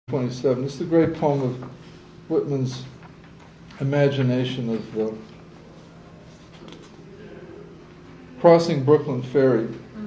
27. It's the great poem of Whitman's imagination of crossing Brooklyn Ferry.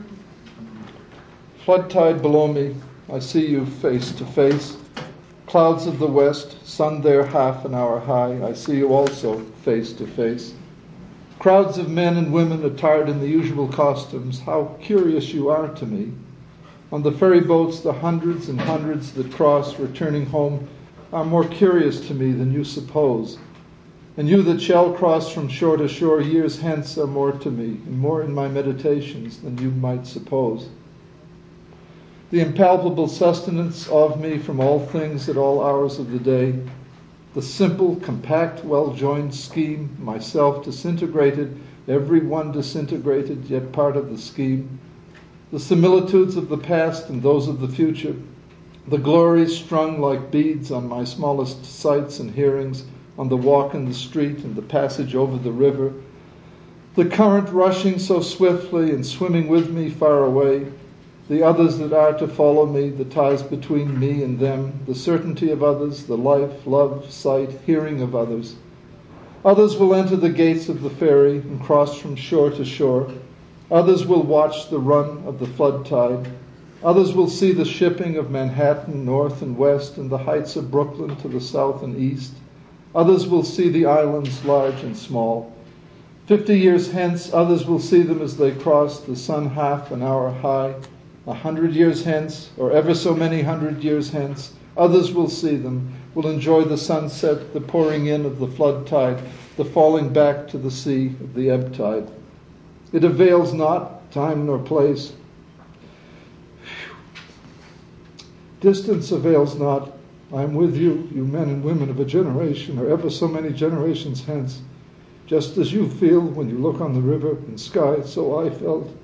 Flood tide below me, I see you face to face. Clouds of the west, sun there half an hour high, I see you also face to face. Crowds of men and women attired in the usual costumes, how curious you are to me. On the ferry boats, the hundreds and hundreds that cross, returning home, are more curious to me than you suppose. And you that shall cross from shore to shore years hence are more to me, and more in my meditations than you might suppose. The impalpable sustenance of me from all things at all hours of the day, the simple, compact, well-joined scheme, myself disintegrated, every one disintegrated, yet part of the scheme, the similitudes of the past and those of the future, the glories strung like beads on my smallest sights and hearings, on the walk in the street and the passage over the river, the current rushing so swiftly and swimming with me far away, the others that are to follow me, the ties between me and them, the certainty of others, the life, love, sight, hearing of others. Others will enter the gates of the ferry and cross from shore to shore. Others will watch the run of the flood tide. Others will see the shipping of Manhattan north and west and the heights of Brooklyn to the south and east. Others will see the islands large and small. 50 years hence, others will see them as they cross, the sun half an hour high. 100 years hence, or ever so many 100 years hence, others will see them, will enjoy the sunset, the pouring in of the flood tide, the falling back to the sea of the ebb tide. It avails not time nor place. Distance avails not. I am with you, you men and women of a generation, or ever so many generations hence. Just as you feel when you look on the river and sky, so I felt.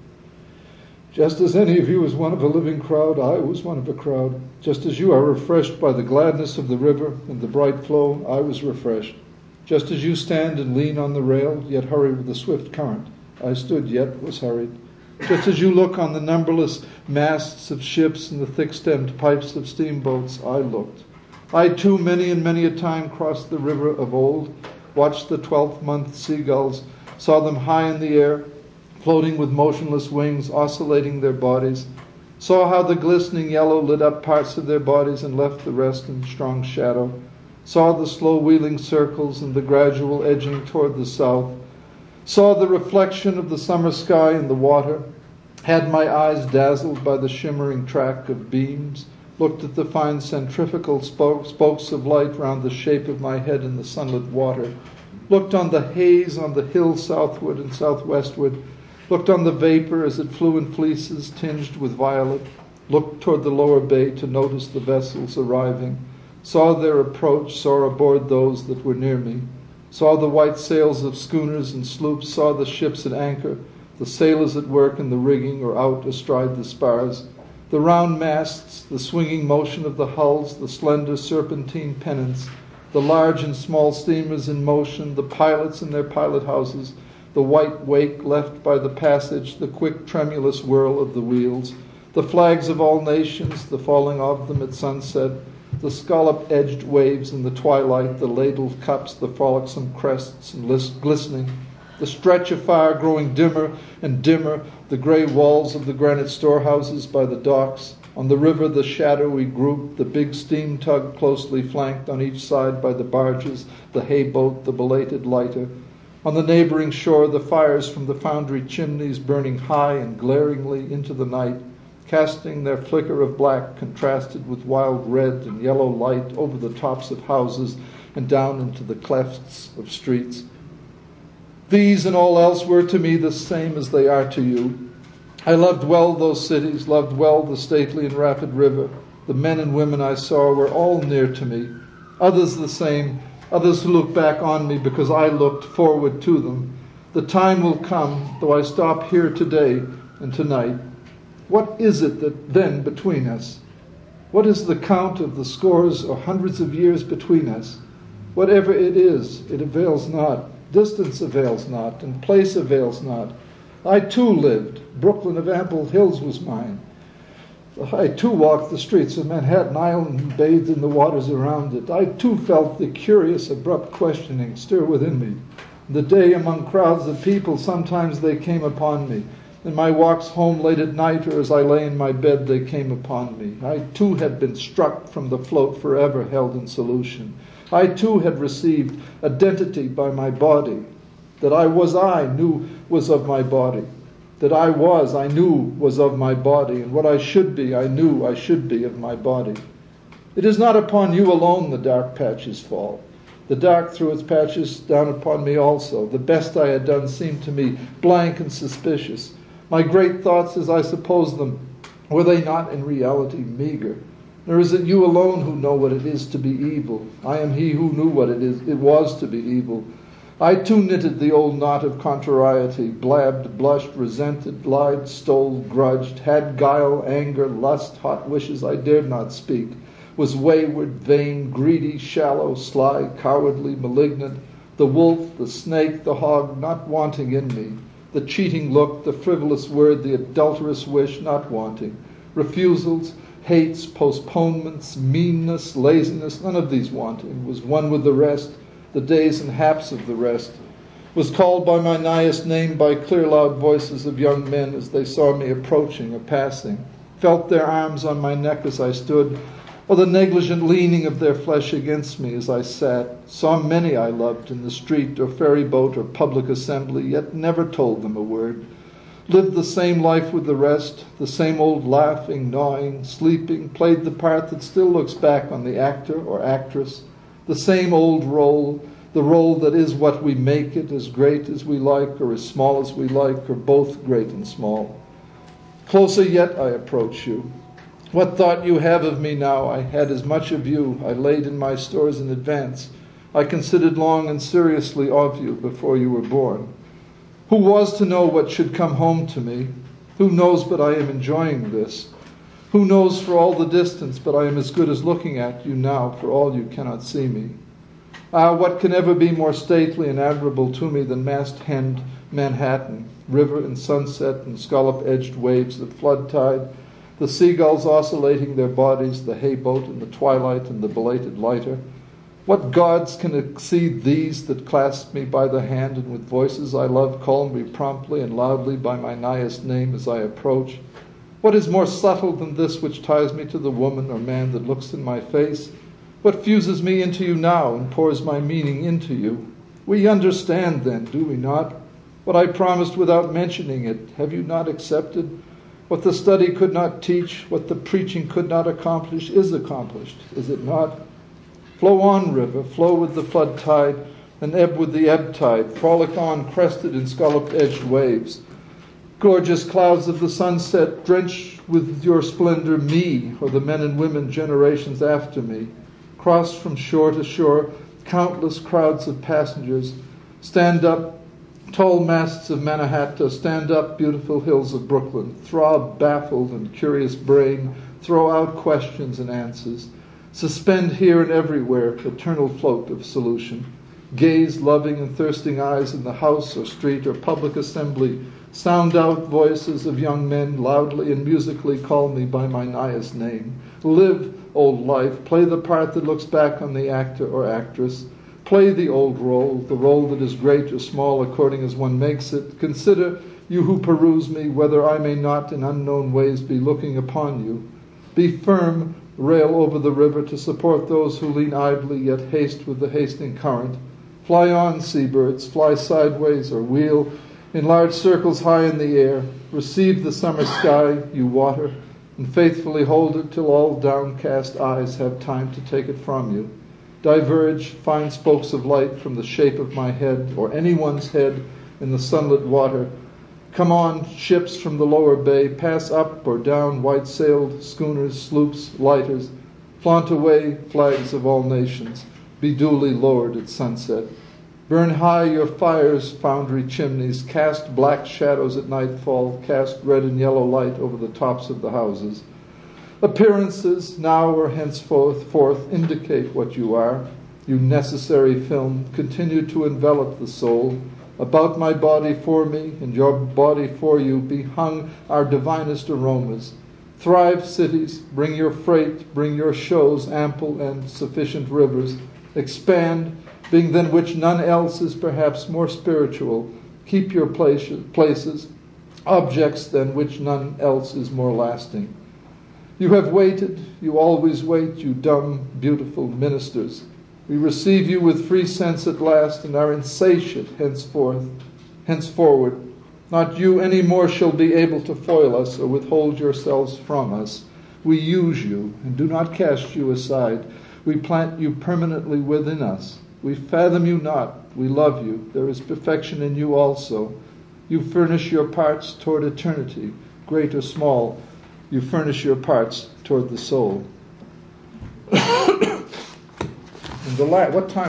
Just as any of you is one of a living crowd, I was one of a crowd. Just as you are refreshed by the gladness of the river and the bright flow, I was refreshed. Just as you stand and lean on the rail, yet hurry with the swift current, I stood yet was hurried. Just as you look on the numberless masts of ships and the thick-stemmed pipes of steamboats, I looked. I too many and many a time crossed the river of old, watched the 12th-month seagulls, saw them high in the air, floating with motionless wings, oscillating their bodies, saw how the glistening yellow lit up parts of their bodies and left the rest in strong shadow, saw the slow wheeling circles and the gradual edging toward the south, saw the reflection of the summer sky in the water, had my eyes dazzled by the shimmering track of beams, looked at the fine centrifugal spokes of light round the shape of my head in the sunlit water, looked on the haze on the hills southward and southwestward, looked on the vapor as it flew in fleeces tinged with violet, looked toward the lower bay to notice the vessels arriving, saw their approach, saw aboard those that were near me, saw the white sails of schooners and sloops, saw the ships at anchor, the sailors at work in the rigging or out astride the spars, the round masts, the swinging motion of the hulls, the slender serpentine pennants, the large and small steamers in motion, the pilots in their pilot houses, the white wake left by the passage, the quick tremulous whirl of the wheels, the flags of all nations, the falling of them at sunset, the scallop-edged waves in the twilight, the ladled cups, the frolicsome crests and glistening, the stretch of fire growing dimmer and dimmer, the grey walls of the granite storehouses by the docks, on the river the shadowy group, the big steam tug closely flanked on each side by the barges, the hay boat, the belated lighter, on the neighboring shore the fires from the foundry chimneys burning high and glaringly into the night, casting their flicker of black contrasted with wild red and yellow light over the tops of houses and down into the clefts of streets. These and all else were to me the same as they are to you. I loved well those cities, loved well the stately and rapid river. The men and women I saw were all near to me. Others the same, others who look back on me because I looked forward to them. The time will come, though I stop here today and tonight. What is it that then between us? What is the count of the scores or hundreds of years between us? Whatever it is, it avails not. Distance avails not, and place avails not. I too lived. Brooklyn of ample hills was mine. I too walked the streets of Manhattan Island and bathed in the waters around it. I too felt the curious, abrupt questioning stir within me. The day among crowds of people, sometimes they came upon me. In my walks home late at night, or as I lay in my bed, they came upon me. I too had been struck from the float forever held in solution. I too had received identity by my body. That I knew was of my body. That I knew was of my body, and what I should be, I knew I should be of my body. It is not upon you alone the dark patches fall. The dark threw its patches down upon me also. The best I had done seemed to me blank and suspicious. My great thoughts, as I supposed them, were they not in reality meager? Nor is it you alone who know what it is to be evil. I am he who knew what it was to be evil. I too knitted the old knot of contrariety, blabbed, blushed, resented, lied, stole, grudged, had guile, anger, lust, hot wishes I dared not speak, was wayward, vain, greedy, shallow, sly, cowardly, malignant, the wolf, the snake, the hog, not wanting in me, the cheating look, the frivolous word, the adulterous wish, not wanting, refusals, hates, postponements, meanness, laziness, none of these wanting, was one with the rest, the days and haps of the rest, was called by my nighest name by clear loud voices of young men as they saw me approaching or passing, felt their arms on my neck as I stood, or the negligent leaning of their flesh against me as I sat, saw many I loved in the street or ferry boat or public assembly, yet never told them a word, lived the same life with the rest, the same old laughing, gnawing, sleeping, played the part that still looks back on the actor or actress, the same old role, the role that is what we make it, as great as we like or as small as we like, or both great and small. Closer yet I approach you. What thought you have of me now? I had as much of you. I laid in my stores in advance. I considered long and seriously of you before you were born. Who was to know what should come home to me? Who knows but I am enjoying this? Who knows for all the distance, but I am as good as looking at you now, for all you cannot see me. Ah, what can ever be more stately and admirable to me than mast-hemmed Manhattan, river and sunset and scallop-edged waves of flood tide, the seagulls oscillating their bodies, the hay-boat in the twilight and the belated lighter? What gods can exceed these that clasp me by the hand and with voices I love call me promptly and loudly by my nighest name as I approach? What is more subtle than this which ties me to the woman or man that looks in my face? What fuses me into you now and pours my meaning into you? We understand then, do we not? What I promised without mentioning it, have you not accepted? What the study could not teach, what the preaching could not accomplish, is accomplished, is it not? Flow on, river, flow with the flood tide, and ebb with the ebb tide, frolic on, crested in scallop-edged waves. Gorgeous clouds of the sunset, drench with your splendor me, or the men and women generations after me. Cross from shore to shore, countless crowds of passengers. Stand up, tall masts of Manhattan, stand up, beautiful hills of Brooklyn. Throb, baffled and curious brain, throw out questions and answers. Suspend here and everywhere, eternal float of solution. Gaze loving and thirsting eyes in the house or street or public assembly. Sound out voices of young men loudly and musically call me by my nighest name. Live, old life, play the part that looks back on the actor or actress. Play the old role, the role that is great or small according as one makes it. Consider, you who peruse me, whether I may not in unknown ways be looking upon you. Be firm, rail over the river to support those who lean idly yet haste with the hasting current. Fly on, seabirds, fly sideways or wheel in large circles high in the air. Receive the summer sky, you water, and faithfully hold it till all downcast eyes have time to take it from you. Diverge, find spokes of light from the shape of my head, or anyone's head, in the sunlit water. Come on, ships from the lower bay, pass up or down white-sailed schooners, sloops, lighters. Flaunt away, flags of all nations. Be duly lowered at sunset. Burn high your fire's foundry chimneys, cast black shadows at nightfall, cast red and yellow light over the tops of the houses. Appearances, now or henceforth, indicate what you are. You necessary film, continue to envelop the soul. About my body for me, and your body for you, be hung our divinest aromas. Thrive cities, bring your freight, bring your shows, ample and sufficient rivers. Expand, being than which none else is perhaps more spiritual. Keep your places, objects than which none else is more lasting. You have waited, you always wait, you dumb, beautiful ministers. We receive you with free sense at last, and are insatiate henceforward. Not you any more shall be able to foil us or withhold yourselves from us. We use you and do not cast you aside. We plant you permanently within us. We fathom you not. We love you. There is perfection in you also. You furnish your parts toward eternity, great or small. You furnish your parts toward the soul. And what time?